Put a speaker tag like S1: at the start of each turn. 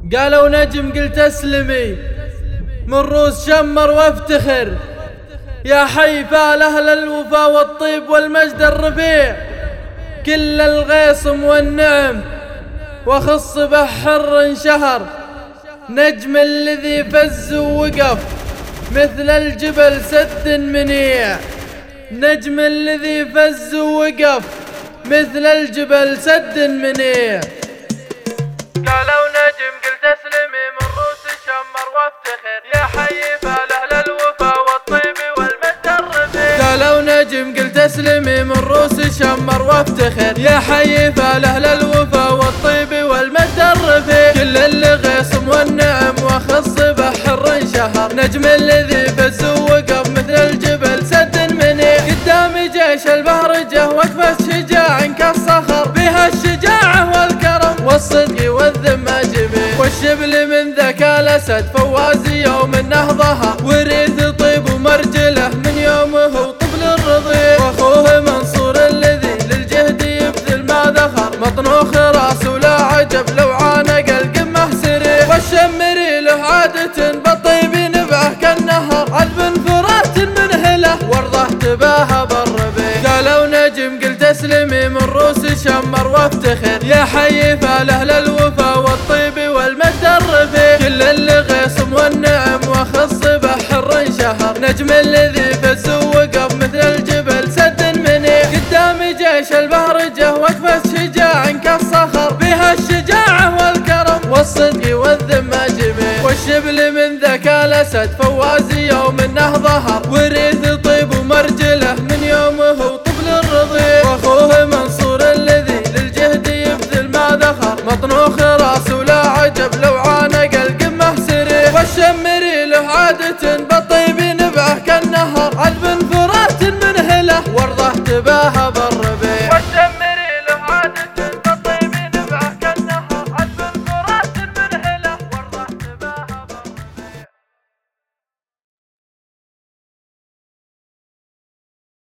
S1: قالوا نجم قلت اسلمي من روس شمر وافتخر يا حي فال أهل الوفا والطيب والمجد الرفيع كل الغيصم والنعم وخص بحر انشهر نجم الذي فز ووقف مثل الجبل سد منيع نجم الذي فز ووقف مثل الجبل سد منيع
S2: قالوا نجم قلت اسلمي من روس شمر وافتخر يا حي فال أهل الوفا والطيب والمجد الرفيع
S1: قالوا نجم قلت اسلمي من روس شمر وافتخر يا حي فال أهل الوفا والطيب والمجد الرفيع كل اللي غيصم والنعم وخص بحر انشهر نجم الذي فز ووقف مثل الجبل سد منيع قدام جيش البهرجة وقفة شجاع كالصخر بها الشجاعة والكرم والصدق والذمة جميل والشبل من ذكاء الأسد فواز يوم النهضها وريث طيب ومرجله من يومه طفل الرضيع واخوه منصور الذي للجهد يبذل ما ذخر مطنوخ راس ولا عجب لو عانق القمة سريع والشمري له عادة بالطيب نبعه كالنهر عذب فرات منهله وارضه تباهى بالربيع قالوا نجم قلت اسلمي من روس شمر وافتخر يا حي فال أهل الوفا والطيب والمجد الرفيع كل اللي غيصم والنعم وخص بحر انشهر نجم الذي فز ووقف مثل الجبل سد منيع قدام جيش البهرجة وقفة شجاع كالصخر بها الشجاعة والكرم والصدق والذمة جميل والشبل من ذكاء الأسد فواز يوم النهضها وريث طيب ومرجله من يومه طفل الرضيع واخوه منصور الذي للجهد يبذل ما ذخر مطنوخ راس ولا عجب لو عانق القمة سريع والشمري له عادة بالطيب نبعه كالنهر عذب فرات منهله وارضه تباهى